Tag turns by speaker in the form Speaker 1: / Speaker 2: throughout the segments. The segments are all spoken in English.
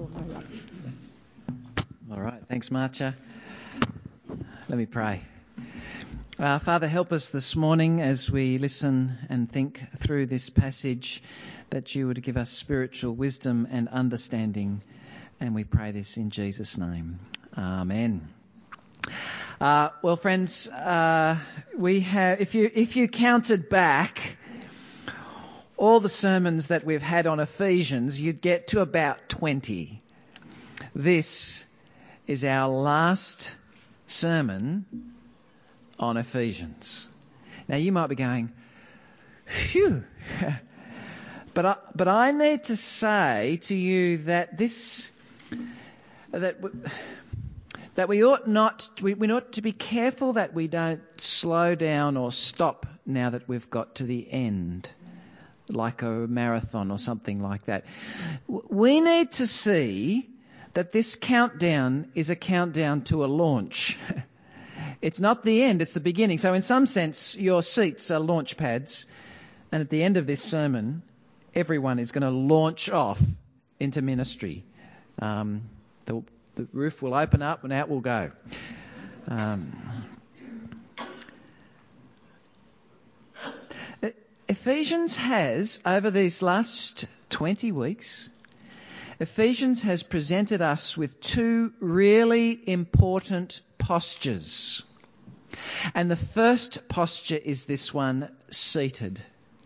Speaker 1: All right, thanks, Marcia. Let me pray. Father, help us this morning as we listen and think through this passage, that you would give us spiritual wisdom and understanding. And we pray this in Jesus' name. Amen. Well, friends, we have, if you counted back all the sermons that we've had on Ephesians, you'd get to about 20. This is our last sermon on Ephesians. Now you might be going, phew, but I need to say to you that we ought to be careful that we don't slow down or stop now that we've got to the end, like a marathon or something like that. We need to see that this countdown is a countdown to a launch. It's not the end, it's the beginning. So in some sense, your seats are launch pads, and at the end of this sermon, everyone is going to launch off into ministry. The roof will open up and out we'll go. Ephesians has, over these last 20 weeks, Ephesians has presented us with two really important postures. And the first posture is this one, seated.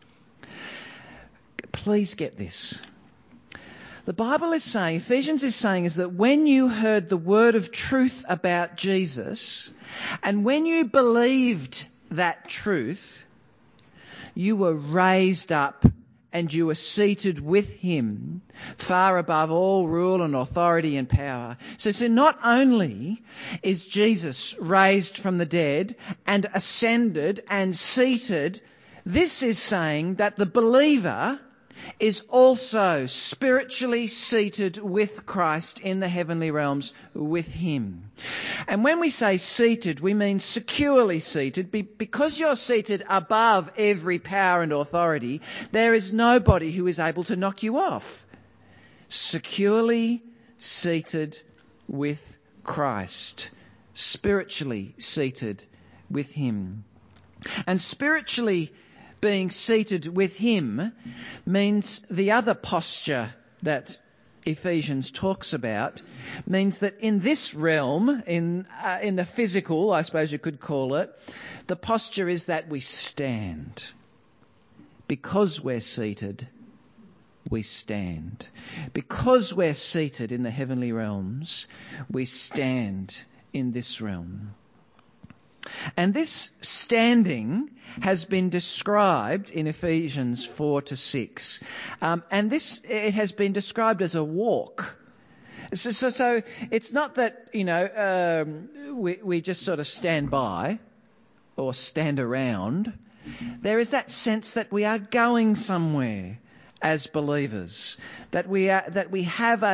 Speaker 1: Please get this. The Bible is saying, Ephesians is saying, is that when you heard the word of truth about Jesus, and when you believed that truth, you were raised up and you were seated with him far above all rule and authority and power. So not only is Jesus raised from the dead and ascended and seated, this is saying that the believer is also spiritually seated with Christ in the heavenly realms with him. And when we say seated, we mean securely seated. Because you're seated above every power and authority, there is nobody who is able to knock you off. Securely seated with Christ. Spiritually seated with him. And spiritually being seated with him means the other posture that Ephesians talks about means that in this realm, in the physical, I suppose you could call it, the posture is that we stand. Because we're seated, we stand. Because we're seated in the heavenly realms, we stand in this realm. And this standing has been described in Ephesians 4-6. And it has been described as a walk. So it's not that, we just sort of stand by or stand around. There is that sense that we are going somewhere as believers, that we have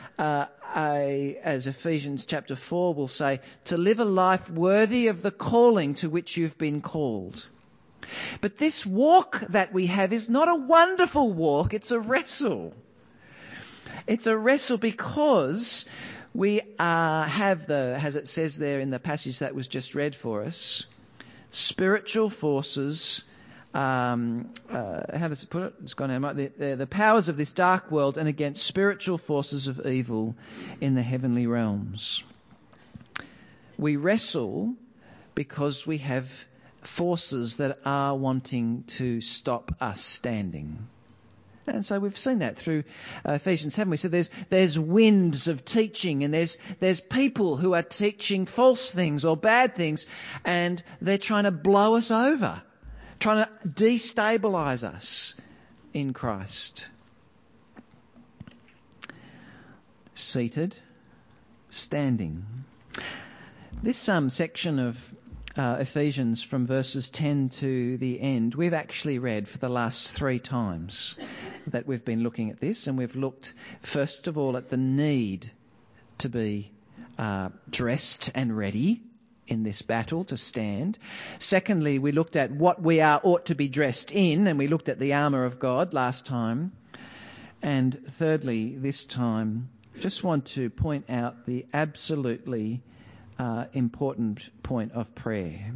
Speaker 1: as Ephesians chapter 4 will say, to live a life worthy of the calling to which you've been called. But this walk that we have is not a wonderful walk, it's a wrestle. It's a wrestle because we have as it says there in the passage that was just read for us, spiritual forces. How does it put it? It's gone out. The powers of this dark world and against spiritual forces of evil in the heavenly realms. We wrestle because we have forces that are wanting to stop us standing. And so we've seen that through Ephesians, haven't we? So there's winds of teaching, and there's people who are teaching false things or bad things, and they're trying to blow us over, trying to destabilise us in Christ. Seated, standing. This section of Ephesians from verses 10 to the end, we've actually read for the last 3 times that we've been looking at this, and we've looked first of all at the need to be dressed and ready in this battle to stand. Secondly, we looked at what we ought to be dressed in, and we looked at the armour of God last time. And thirdly, this time, just want to point out the absolutely important point of prayer.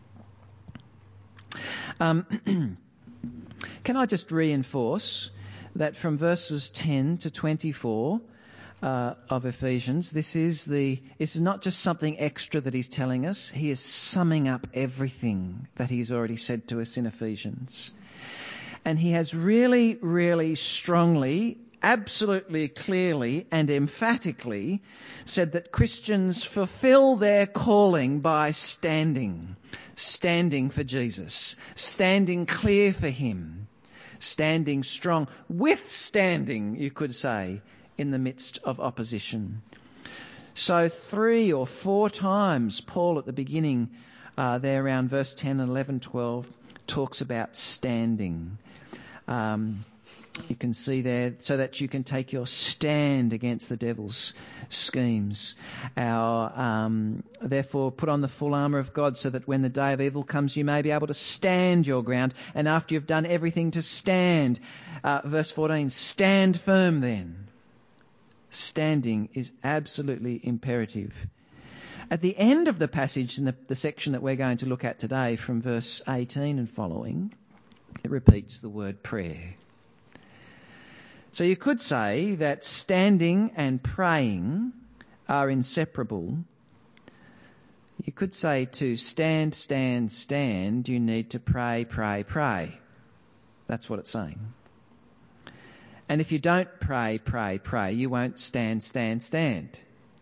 Speaker 1: Can I just reinforce that from verses 10 to 24 of Ephesians, this is not just something extra that he's telling us. He is summing up everything that he's already said to us in Ephesians. And he has really, really strongly, absolutely clearly and emphatically said that Christians fulfill their calling by standing for Jesus, standing clear for him, standing strong, withstanding, you could say, in the midst of opposition. So 3 or 4 times Paul at the beginning there around verse 10 and 11, 12 talks about standing. You can see there, so that you can take your stand against the devil's schemes. Therefore, put on the full armour of God, so that when the day of evil comes, you may be able to stand your ground. And after you've done everything to stand, verse 14, stand firm then. Standing is absolutely imperative. At the end of the passage, in the section that we're going to look at today, from verse 18 and following, it repeats the word prayer. So you could say that standing and praying are inseparable. You could say to stand, stand, stand, you need to pray, pray, pray. That's what it's saying. And if you don't pray, pray, pray, you won't stand, stand, stand.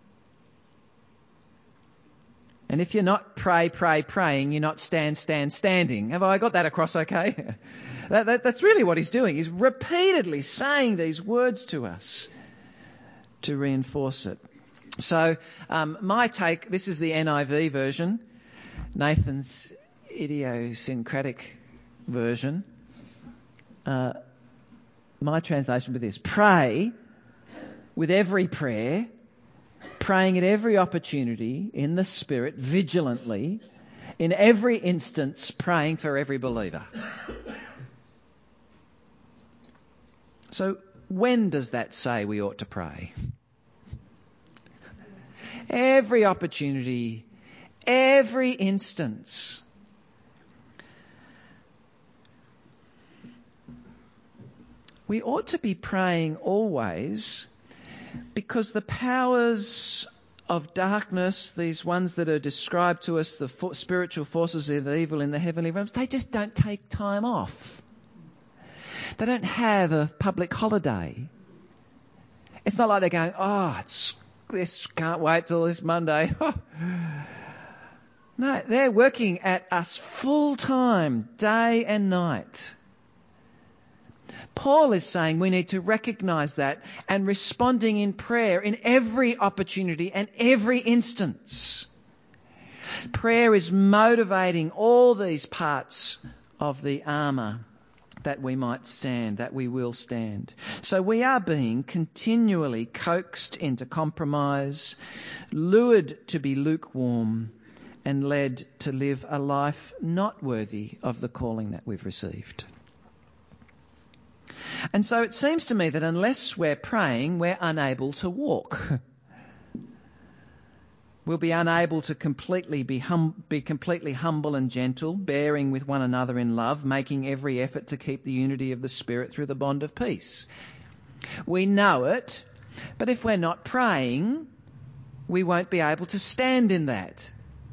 Speaker 1: And if you're not pray, pray, praying, you're not stand, stand, standing. Have I got that across okay? That's really what he's doing. He's repeatedly saying these words to us to reinforce it. So my take, this is the NIV version, Nathan's idiosyncratic version. My translation with this: pray with every prayer, praying at every opportunity in the Spirit, vigilantly, in every instance praying for every believer. So when does that say we ought to pray? Every opportunity, every instance. We ought to be praying always, because the powers of darkness, these ones that are described to us, the spiritual forces of evil in the heavenly realms, they just don't take time off. They don't have a public holiday. It's not like they're going, this can't wait till this Monday. No, they're working at us full time, day and night. Paul is saying we need to recognise that and responding in prayer in every opportunity and every instance. Prayer is motivating all these parts of the armour that we might stand, that we will stand. So we are being continually coaxed into compromise, lured to be lukewarm, and led to live a life not worthy of the calling that we've received. And so it seems to me that unless we're praying, we're unable to walk. We'll be unable to be completely humble and gentle, bearing with one another in love, making every effort to keep the unity of the Spirit through the bond of peace. We know it, but if we're not praying, we won't be able to stand in that.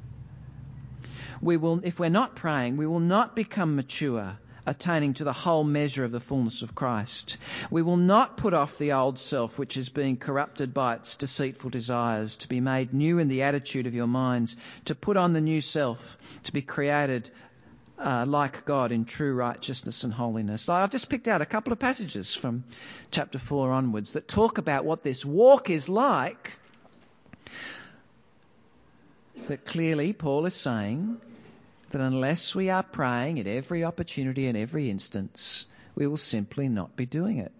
Speaker 1: If we're not praying, we will not become mature, attaining to the whole measure of the fullness of Christ. We will not put off the old self, which is being corrupted by its deceitful desires, to be made new in the attitude of your minds, to put on the new self, to be created like God in true righteousness and holiness. So I've just picked out a couple of passages from chapter 4 onwards that talk about what this walk is like, that clearly Paul is saying that unless we are praying at every opportunity and every instance, we will simply not be doing it.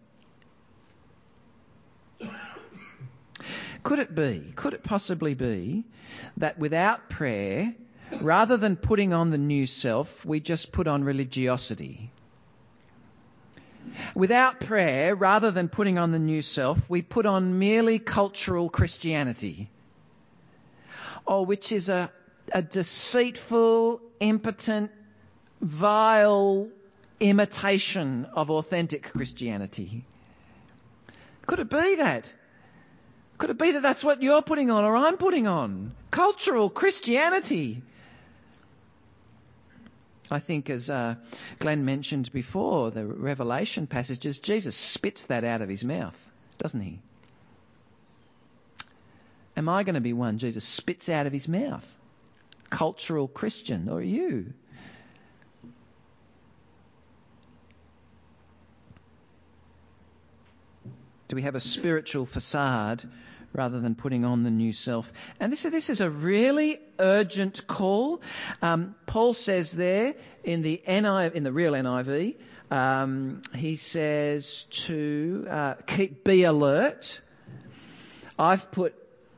Speaker 1: Could it possibly be that without prayer, rather than putting on the new self, we just put on religiosity? Without prayer, rather than putting on the new self, we put on merely cultural Christianity, which is a deceitful, impotent, vile imitation of authentic Christianity. Could it be that? Could it be that that's what you're putting on or I'm putting on? Cultural Christianity. I think, as Glenn mentioned before, the Revelation passages, Jesus spits that out of his mouth, doesn't he? Am I going to be one Jesus spits out of his mouth? Cultural Christian, or are you? Do we have a spiritual facade rather than putting on the new self? And this is a really urgent call. Paul says there in the real NIV, he says to be alert. I've put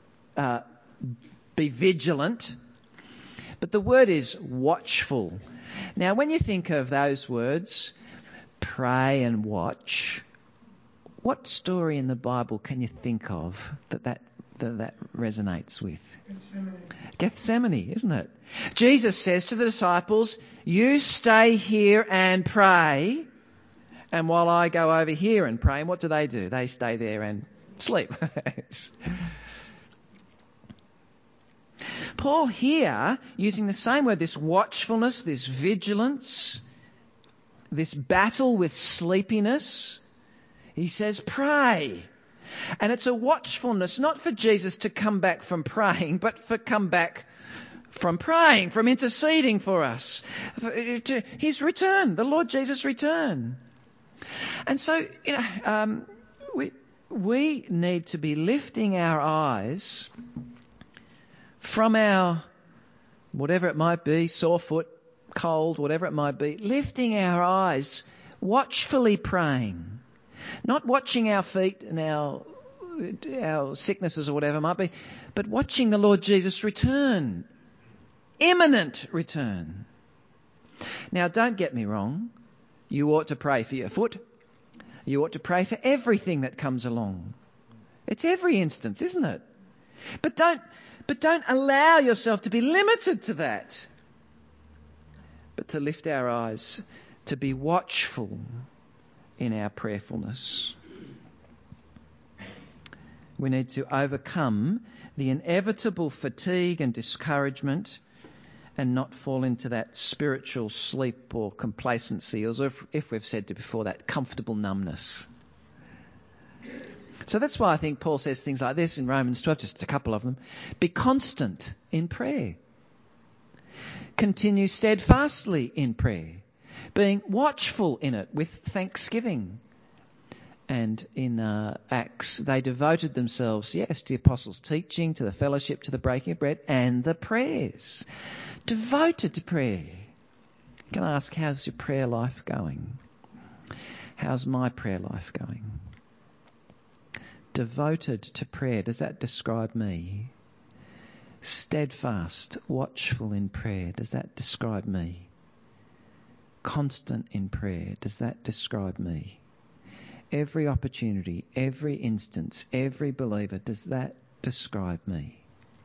Speaker 1: be vigilant, but the word is watchful. Now, when you think of those words, pray and watch, what story in the Bible can you think of that resonates with? Gethsemane, isn't it? Jesus says to the disciples, you stay here and pray, and while I go over here and pray. And what do? They stay there and sleep. Paul here, using the same word, this watchfulness, this vigilance, this battle with sleepiness, he says, pray. And it's a watchfulness, not for Jesus to come back from praying, but for come back from praying, from interceding for us, to his return, the Lord Jesus' return. And so, we need to be lifting our eyes from our, whatever it might be, sore foot, cold, whatever it might be, lifting our eyes, watchfully praying. Not watching our feet and our sicknesses or whatever it might be, but watching the Lord Jesus return. Imminent return. Now, don't get me wrong. You ought to pray for your foot. You ought to pray for everything that comes along. It's every instance, isn't it? But don't allow yourself to be limited to that. But to lift our eyes, to be watchful in our prayerfulness. We need to overcome the inevitable fatigue and discouragement and not fall into that spiritual sleep or complacency, or if we've said it before, that comfortable numbness. So that's why I think Paul says things like this in Romans 12, just a couple of them. Be constant in prayer. Continue steadfastly in prayer, being watchful in it with thanksgiving. And in Acts, they devoted themselves, to the apostles' teaching, to the fellowship, to the breaking of bread, and the prayers. Devoted to prayer. You can ask, how's your prayer life going? How's my prayer life going? Devoted to prayer, does that describe me? Steadfast, watchful in prayer, does that describe me? Constant in prayer, does that describe me? Every opportunity, every instance, every believer, does that describe me?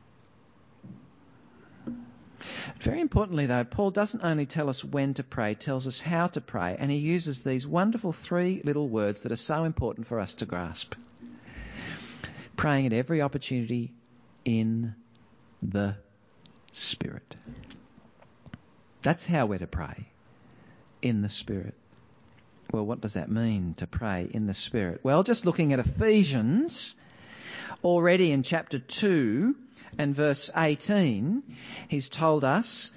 Speaker 1: Very importantly though, Paul doesn't only tell us when to pray, tells us how to pray, and he uses these wonderful three little words that are so important for us to grasp. Praying at every opportunity in the Spirit. That's how we're to pray. In the Spirit. Well, what does that mean, to pray in the Spirit? Well, just looking at Ephesians, already in chapter 2 and verse 18, he's told us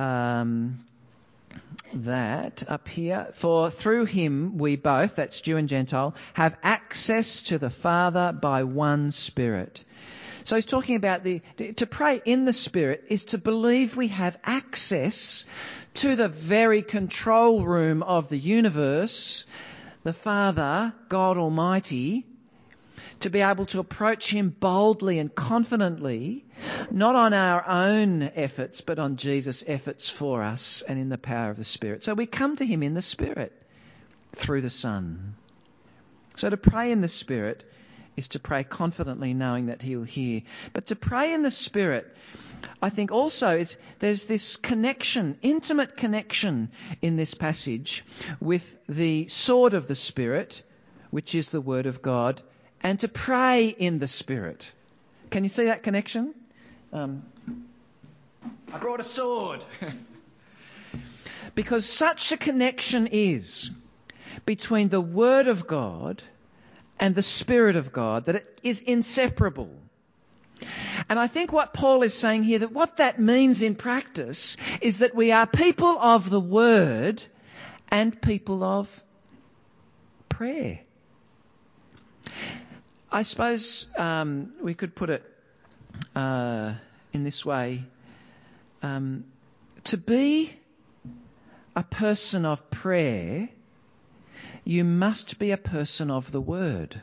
Speaker 1: that up here, for through him we both, that's Jew and Gentile, have access to the Father by one Spirit. So he's talking about to pray in the Spirit is to believe we have access to the very control room of the universe, the Father, God Almighty, to be able to approach him boldly and confidently, not on our own efforts, but on Jesus' efforts for us and in the power of the Spirit. So we come to him in the Spirit. through the Son. So to pray in the Spirit is to pray confidently knowing that He will hear. But to pray in the Spirit, I think also there's this connection, intimate connection in this passage with the sword of the Spirit, which is the Word of God, and to pray in the Spirit. Can you see that connection? I brought a sword. Because such a connection is between the Word of God and the Spirit of God that it is inseparable. And I think what Paul is saying here, that what that means in practice is that we are people of the Word and people of prayer. I suppose we could put it in this way. To be a person of prayer, you must be a person of the Word.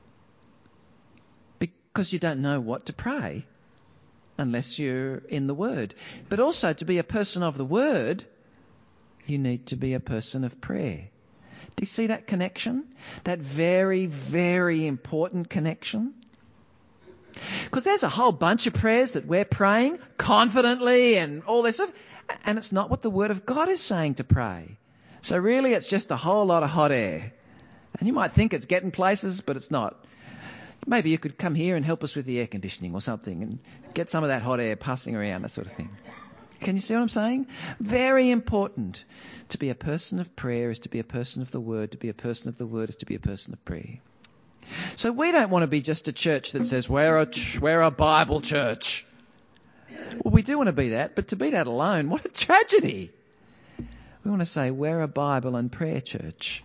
Speaker 1: Because you don't know what to pray unless you're in the Word. But also to be a person of the Word, you need to be a person of prayer. Do you see that connection? That very, very important connection? Because there's a whole bunch of prayers that we're praying confidently and all this stuff, and it's not what the Word of God is saying to pray. So really it's just a whole lot of hot air. And you might think it's getting places, but it's not. Maybe you could come here and help us with the air conditioning or something and get some of that hot air passing around, that sort of thing. Can you see what I'm saying? Very important. To be a person of prayer is to be a person of the Word. To be a person of the Word is to be a person of prayer. So we don't want to be just a church that says, we're a Bible church. Well, we do want to be that, but to be that alone, what a tragedy. We want to say, we're a Bible and prayer church.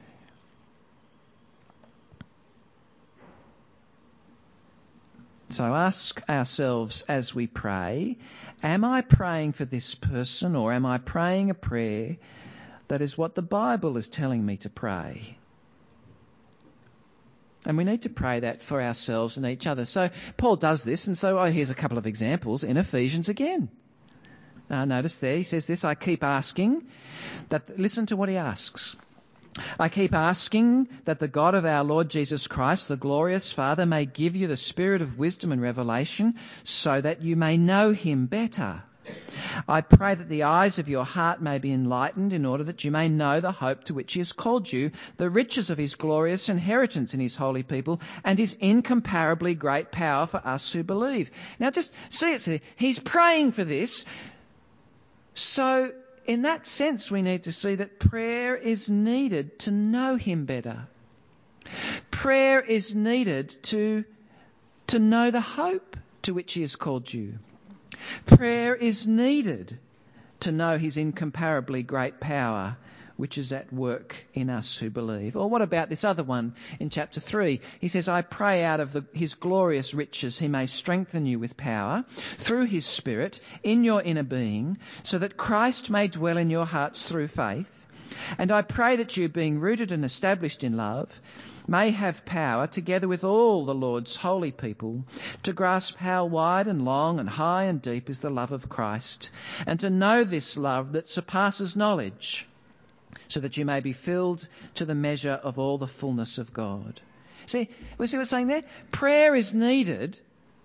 Speaker 1: So ask ourselves as we pray, am I praying for this person, or am I praying a prayer that is what the Bible is telling me to pray? And we need to pray that for ourselves and each other. So Paul does this, and so here's a couple of examples in Ephesians again. Notice there, he says this, I keep asking that, listen to what he asks. I keep asking that the God of our Lord Jesus Christ, the glorious Father, may give you the spirit of wisdom and revelation so that you may know him better. I pray that the eyes of your heart may be enlightened in order that you may know the hope to which he has called you, the riches of his glorious inheritance in his holy people, and his incomparably great power for us who believe. Now just see it. He's praying for this. So in that sense, we need to see that prayer is needed to know him better. Prayer is needed to know the hope to which he has called you. Prayer is needed to know his incomparably great power, which is at work in us who believe. Or what about this other one in chapter 3? He says, I pray out of his glorious riches he may strengthen you with power through his Spirit in your inner being, so that Christ may dwell in your hearts through faith. And I pray that you, being rooted and established in love, may have power, together with all the Lord's holy people, to grasp how wide and long and high and deep is the love of Christ, and to know this love that surpasses knowledge, so that you may be filled to the measure of all the fullness of God. See what it's saying there? Prayer is needed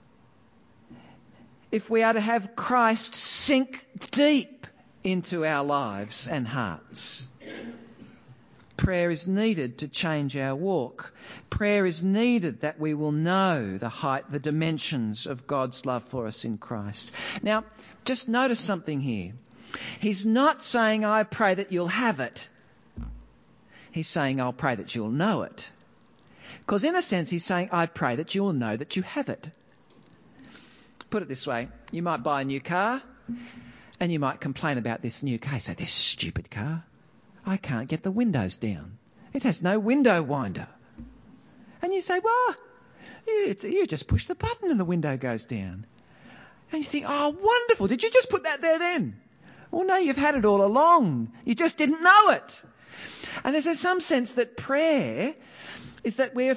Speaker 1: if we are to have Christ sink deep into our lives and hearts. Prayer is needed to change our walk. Prayer is needed that we will know the height, the dimensions of God's love for us in Christ. Now, just notice something here. He's not saying, I pray that you'll have it. He's saying, I'll pray that you'll know it. Because in a sense, he's saying, I pray that you will know that you have it. Put it this way. You might buy a new car and you might complain about this new car. You say, this stupid car. I can't get the windows down. It has no window winder. And you say, well, you just push the button and the window goes down. And you think, oh, wonderful. Did you just put that there then? Well, no, you've had it all along. You just didn't know it. And there's some sense that prayer is that we're...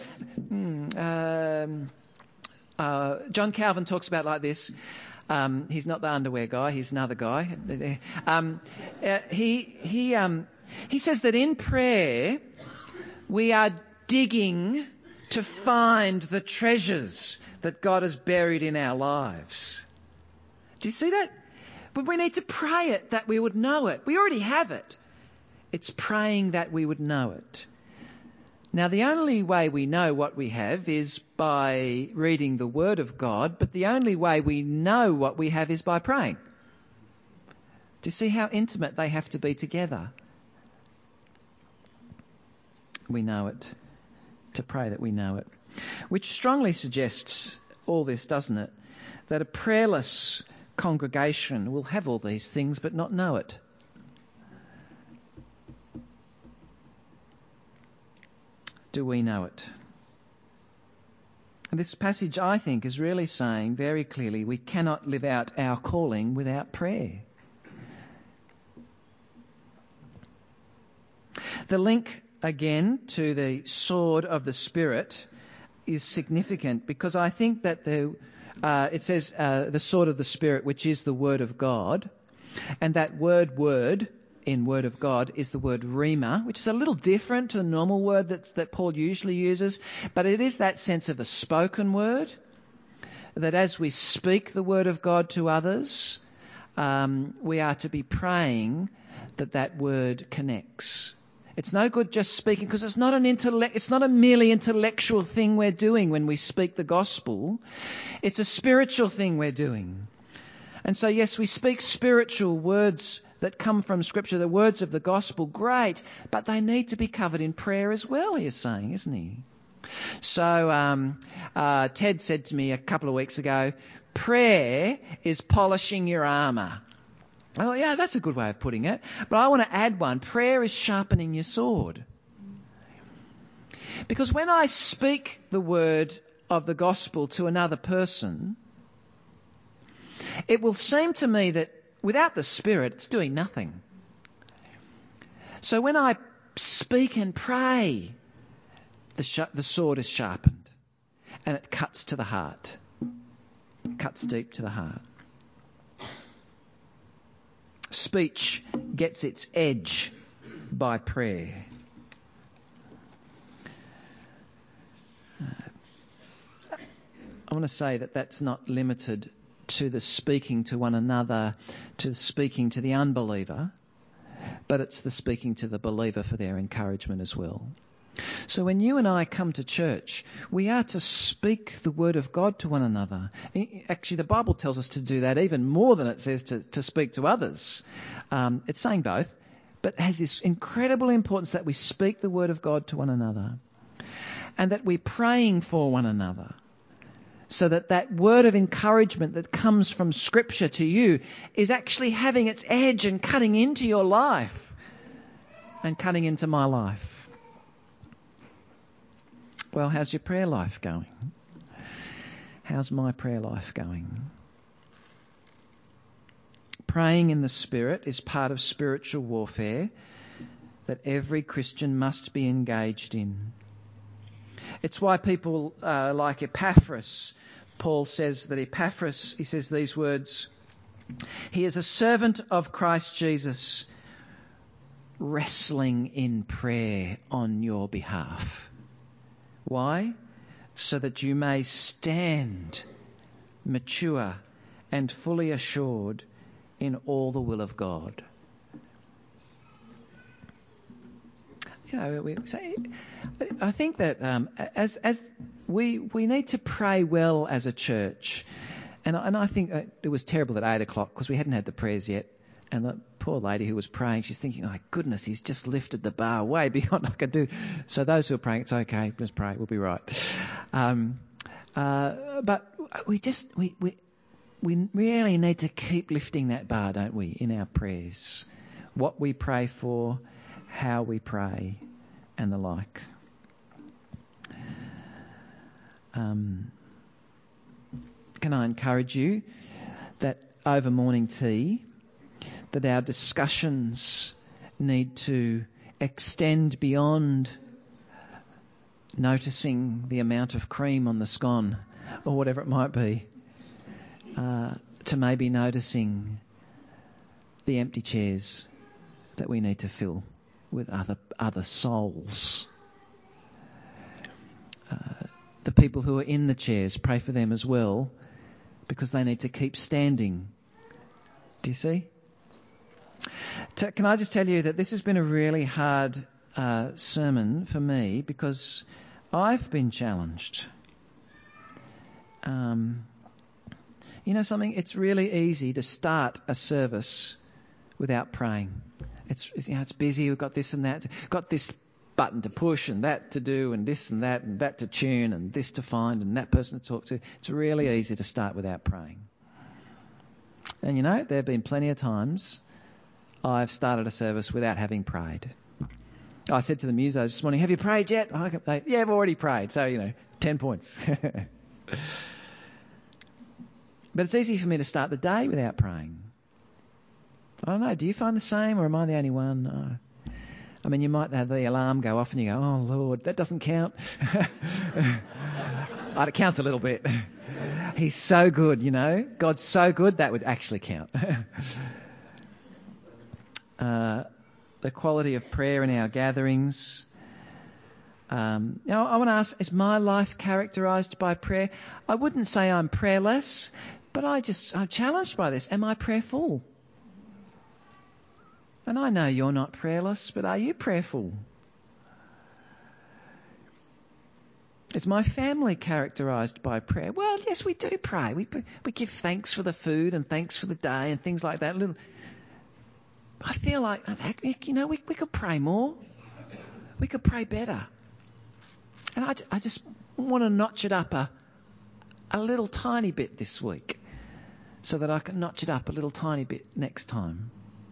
Speaker 1: John Calvin talks about it like this. He's not the underwear guy. He's another guy. He says that in prayer, We are digging to find the treasures that God has buried in our lives. Do you see that? But we need to pray it that we would know it. We already have it. It's praying that we would know it. Now, the only way we know what we have is by reading the Word of God, but the only way we know what we have is by praying. Do you see how intimate they have to be together? We know it. To pray that we know it. Which strongly suggests all this, doesn't it? That a prayerless congregation will have all these things but not know it. Do we know it? And this passage, I think, is really saying very clearly we cannot live out our calling without prayer. The link, again, to the sword of the Spirit is significant because I think that it says the sword of the Spirit, which is the Word of God, and that word in Word of God is the word rhema, which is a little different to the normal word that Paul usually uses, but it is that sense of a spoken word, that as we speak the Word of God to others, we are to be praying that word connects. It's no good just speaking because it's not a merely intellectual thing we're doing when we speak the gospel. It's a spiritual thing we're doing. And so, yes, we speak spiritual words that come from Scripture, the words of the gospel, great, but they need to be covered in prayer as well, he's saying, isn't he? So Ted said to me a couple of weeks ago, prayer is polishing your armour. Oh, yeah, that's a good way of putting it. But I want to add one. Prayer is sharpening your sword. Because when I speak the word of the gospel to another person, it will seem to me that without the Spirit, it's doing nothing. So when I speak and pray, the sword is sharpened and it cuts to the heart. It cuts deep to the heart. Speech gets its edge by prayer. I want to say that that's not limited to the speaking to one another, to the speaking to the unbeliever, but it's the speaking to the believer for their encouragement as well. So when you and I come to church, we are to speak the word of God to one another. Actually, the Bible tells us to do that even more than it says to speak to others. It's saying both, but it has this incredible importance that we speak the word of God to one another and that we're praying for one another so that word of encouragement that comes from Scripture to you is actually having its edge and cutting into your life and cutting into my life. Well, how's your prayer life going? How's my prayer life going? Praying in the Spirit is part of spiritual warfare that every Christian must be engaged in. It's why people like Epaphras, Paul says that Epaphras, he says these words, he is a servant of Christ Jesus, wrestling in prayer on your behalf. Why? So that you may stand mature and fully assured in all the will of God. You know, I think that as we need to pray well as a church, and I think it was terrible at 8 o'clock because we hadn't had the prayers yet, and the poor lady who was praying, she's thinking, oh goodness, he's just lifted the bar way beyond I could do. So those who are praying, it's okay, just pray, we'll be right. But we really need to keep lifting that bar, don't we, in our prayers? What we pray for, how we pray, and the like. Can I encourage you that over morning tea, that our discussions need to extend beyond noticing the amount of cream on the scone or whatever it might be, to maybe noticing the empty chairs that we need to fill with other souls people who are in the chairs, pray for them as well, because they need to keep standing. Do you see? Can I just tell you that this has been a really hard sermon for me, because I've been challenged. You know something? It's really easy to start a service without praying. It's busy. We've got this and that. Got this button to push and that to do and this and that to tune and this to find and that person to talk to. It's really easy to start without praying. And you know, there have been plenty of times I've started a service without having prayed. I said to the musos this morning, "Have you prayed yet?" "Yeah, I've already prayed." So, 10 points. But it's easy for me to start the day without praying. I don't know, do you find the same, or am I the only one? I mean, you might have the alarm go off and you go, "Oh, Lord, that doesn't count." It counts a little bit. He's so good, God's so good, that would actually count. The quality of prayer in our gatherings. I want to ask, is my life characterised by prayer? I wouldn't say I'm prayerless, but I'm challenged by this. Am I prayerful? And I know you're not prayerless, but are you prayerful? Is my family characterised by prayer? Well, yes, we do pray. We give thanks for the food and thanks for the day and things like that. I feel like, we could pray more. We could pray better. And I just want to notch it up a little tiny bit this week, so that I can notch it up a little tiny bit next time.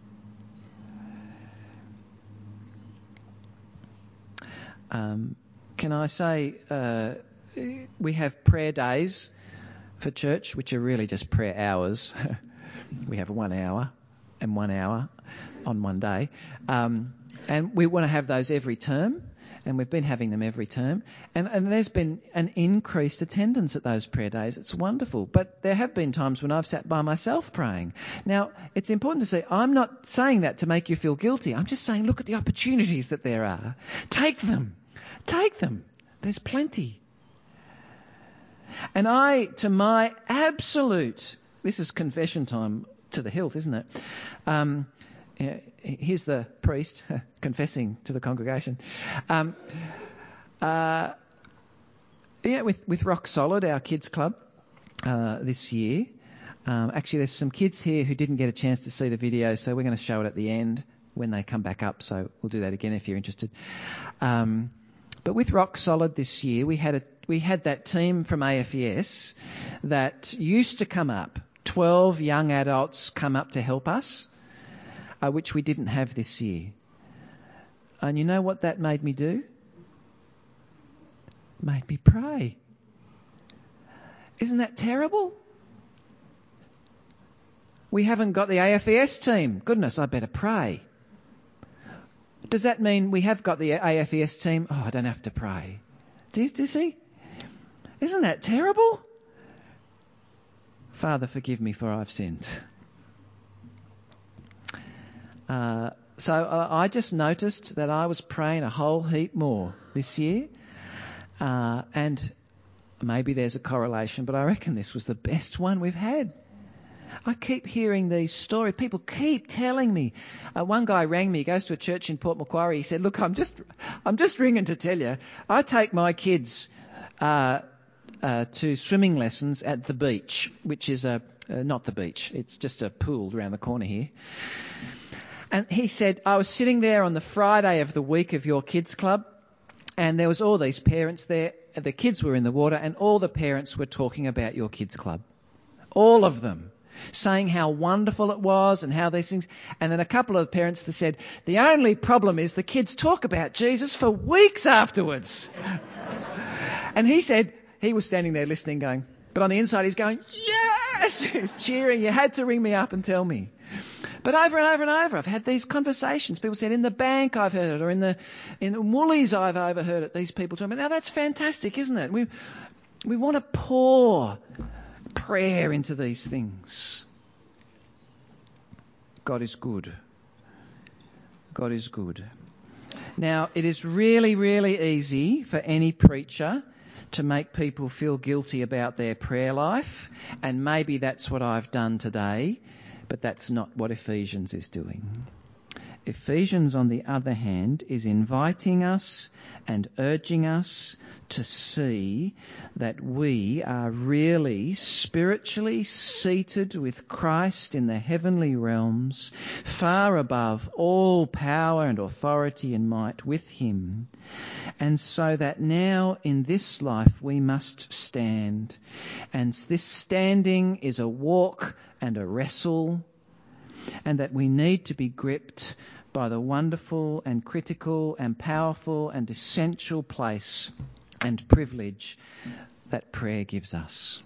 Speaker 1: Can I say we have prayer days for church, which are really just prayer hours. We have 1 hour and 1 hour on one day. And we want to have those every term. And we've been having them every term. And there's been an increased attendance at those prayer days. It's wonderful. But there have been times when I've sat by myself praying. Now, it's important to say, I'm not saying that to make you feel guilty. I'm just saying, look at the opportunities that there are. Take them. Take them. There's plenty. And to my absolute, this is confession time to the hilt, isn't it? Here's the priest confessing to the congregation. With Rock Solid, our kids club, this year. Actually, there's some kids here who didn't get a chance to see the video, so we're going to show it at the end when they come back up. So we'll do that again if you're interested. But with Rock Solid this year, we had that team from AFES that used to come up. 12 young adults come up to help us, which we didn't have this year. And you know what that made me do? Made me pray. Isn't that terrible? We haven't got the AFES team. Goodness, I better pray. Does that mean we have got the AFES team? Oh, I don't have to pray. Do you see? Isn't that terrible? Father, forgive me, for I've sinned. So I just noticed that I was praying a whole heap more this year. And maybe there's a correlation, but I reckon this was the best one we've had. I keep hearing these stories. People keep telling me. One guy rang me. He goes to a church in Port Macquarie. He said, "Look, I'm just ringing to tell you, I take my kids to swimming lessons at the beach, which is not the beach. It's just a pool around the corner here." And he said, "I was sitting there on the Friday of the week of your kids club, and there was all these parents there. The kids were in the water, and all the parents were talking about your kids club. All of them. Saying how wonderful it was and how these things." And then a couple of parents that said, "The only problem is the kids talk about Jesus for weeks afterwards." And he said, he was standing there listening going, but on the inside he's going, "Yes!" He's cheering. "You had to ring me up and tell me." But over and over and over, I've had these conversations. People said, in the bank I've heard it, or in the Woolies I've overheard it, these people talking. Now that's fantastic, isn't it? We want to pour prayer into these things. God is good. God is good. Now, it is really, really easy for any preacher to make people feel guilty about their prayer life, and maybe that's what I've done today, but that's not what Ephesians is doing. Ephesians, on the other hand, is inviting us and urging us to see that we are really spiritually seated with Christ in the heavenly realms, far above all power and authority and might with him. And so that now in this life we must stand. And this standing is a walk and a wrestle, and that we need to be gripped by the wonderful and critical and powerful and essential place and privilege that prayer gives us.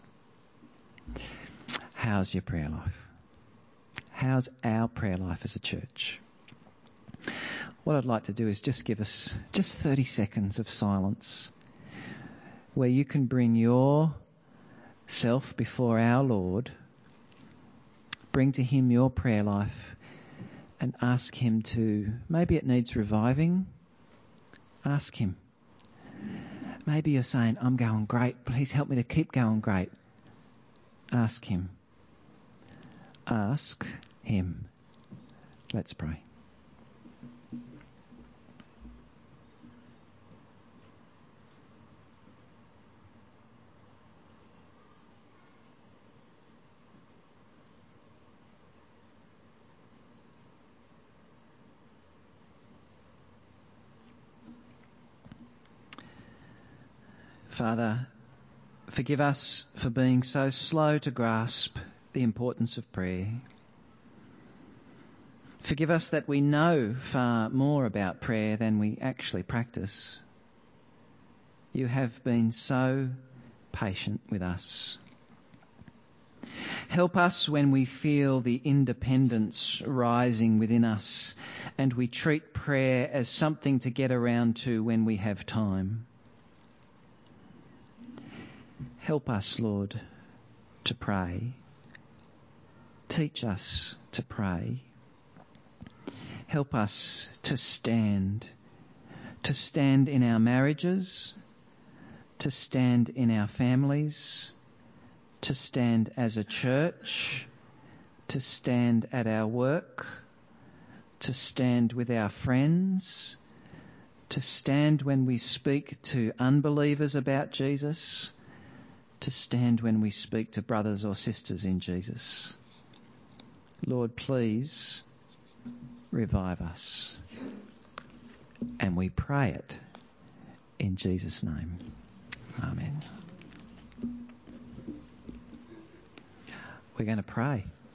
Speaker 1: How's your prayer life? How's our prayer life as a church? What I'd like to do is just give us just 30 seconds of silence where you can bring yourself before our Lord, bring to him your prayer life, and ask him to, maybe it needs reviving, ask him. Maybe you're saying, I'm going great, please help me to keep going great. Ask him. Ask him. Let's pray. Father, forgive us for being so slow to grasp the importance of prayer. Forgive us that we know far more about prayer than we actually practice. You have been so patient with us. Help us when we feel the independence rising within us and we treat prayer as something to get around to when we have time. Help us, Lord, to pray. Teach us to pray. Help us to stand in our marriages, to stand in our families, to stand as a church, to stand at our work, to stand with our friends, to stand when we speak to unbelievers about Jesus, to stand when we speak to brothers or sisters in Jesus. Lord, please revive us. And we pray it in Jesus' name. Amen. We're going to pray.